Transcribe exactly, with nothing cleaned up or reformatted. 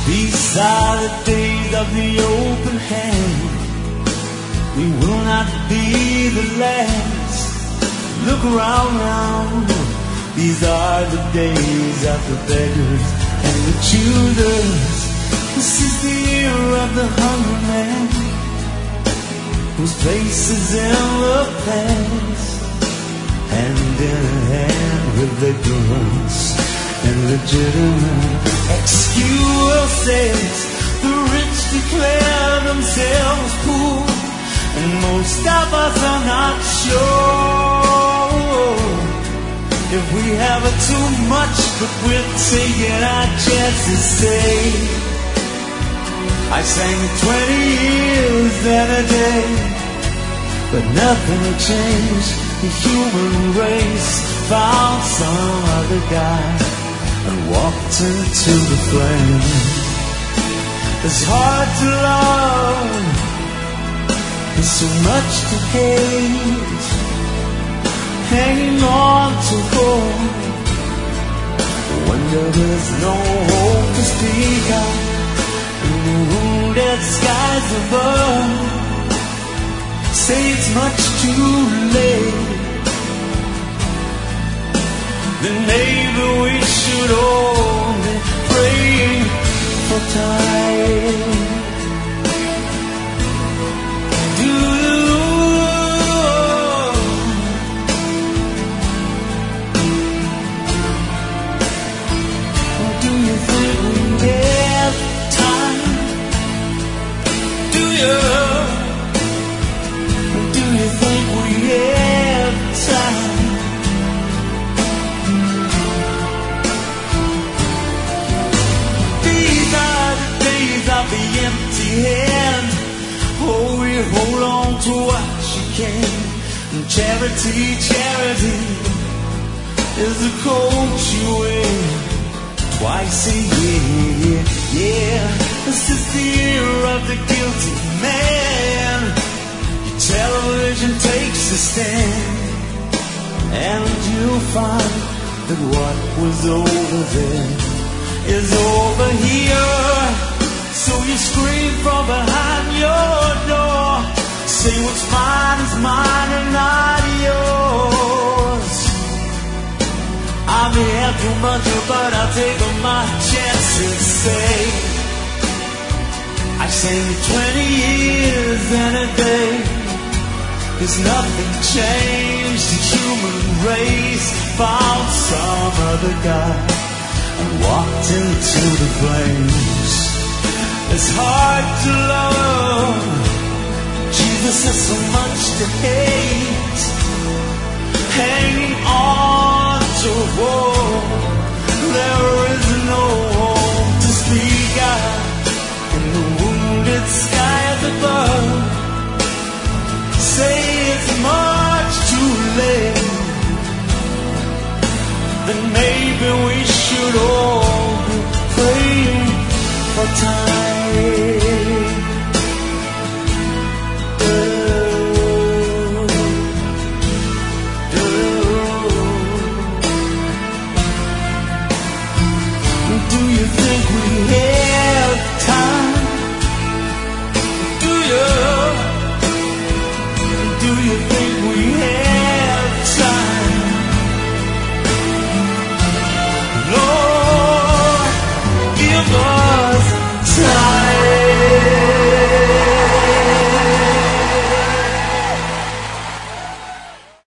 These are the days of the open hand. We will not be the last. Look around now. These are the days of the beggars and the choosers. This is the year of the hungry man, whose place is in the past, hand in hand with ignorance and legitimate excuses. The rich declare themselves poor, and most of us are not sure if we have too much, but we're taking our chances. Say, I sang twenty years and a day, but nothing changed. The human race found some other guy and walked into the flame. It's hard to love, there's so much to hate, hanging on to hope. Wonder there's no hope to speak of in the wounded skies above. Say it's much too late, then maybe we should all be praying for time. Do you think we have time? Do you? Do you think we have time? These are the days of the empty hand. Oh, we hold on to what you can. And charity, charity is the coat you wear twice a year, yeah. This is the year of the guilty man. Your television takes a stand, and you'll find that what was over there is over here. So you scream from behind your door, say what's mine is mine and not yours. I may have too much, but I'll take my chances. Say, I sang twenty years and a day. There's nothing changed. The human race found some other guy and walked into the flames. It's hard to love. Jesus has so much to hate, hanging on to hope. There is no hope to speak out in the wounded skies above. Say it's much too late, then maybe we should all be praying for time.